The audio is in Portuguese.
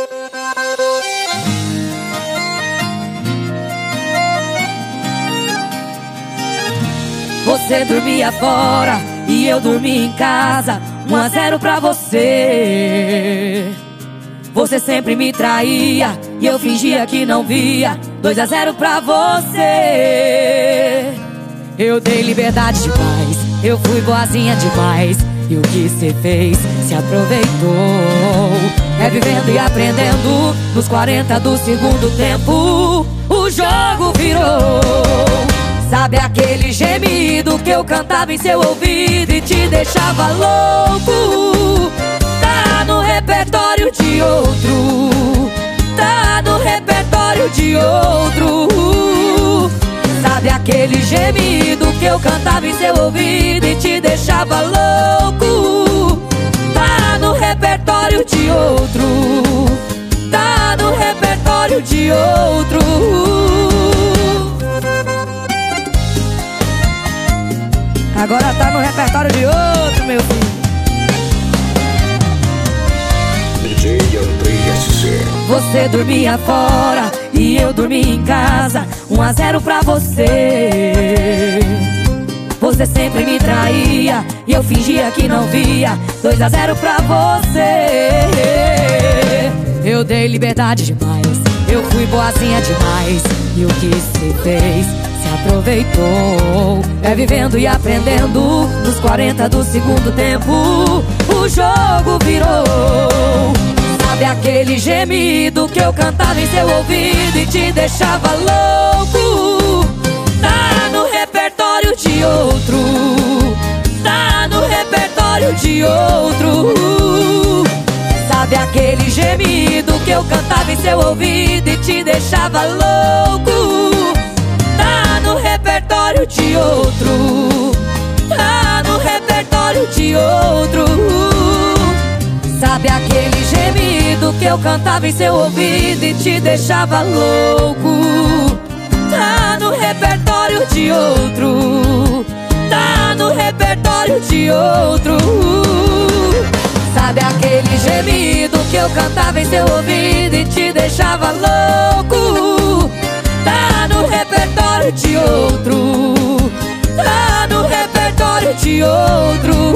Você dormia fora e eu dormia em casa. 1-0 pra você. Você sempre me traía e eu fingia que não via. 2-0 pra você. Eu dei liberdade demais, eu fui boazinha demais. E o que cê fez, se aproveitou. É vivendo e aprendendo. Nos 40 do segundo tempo, o jogo virou. Sabe aquele gemido que eu cantava em seu ouvido e te deixava louco? Tá no repertório de outro. Tá no repertório de outro. Sabe aquele gemido que eu cantava em seu ouvido e te deixava louco? Tá no repertório de outro. Tá no repertório de outro. Agora tá no repertório de outro, meu filho. DJ Andrei SC. Você dormia fora e eu dormia em casa. 1-0 pra você. Você sempre me traía e eu fingia que não via. 2-0 pra você. Eu dei liberdade demais, eu fui boazinha demais. E o que cê fez, se aproveitou. É vivendo e aprendendo. Nos 40 do segundo tempo, o jogo virou. Sabe aquele gemido que eu cantava em seu ouvido e te deixava louco? Tá no repertório de outro. Tá no repertório de outro. Sabe aquele gemido que eu cantava em seu ouvido e te deixava louco? Tá no repertório de outro. Tá no repertório de outro. Sabe aquele gemido que eu cantava em seu ouvido e te deixava louco? Tá no repertório de outro. Tá no repertório de outro. Sabe aquele gemido que eu cantava em seu ouvido e te deixava louco? Tá no repertório de outro. Tá no repertório de outro.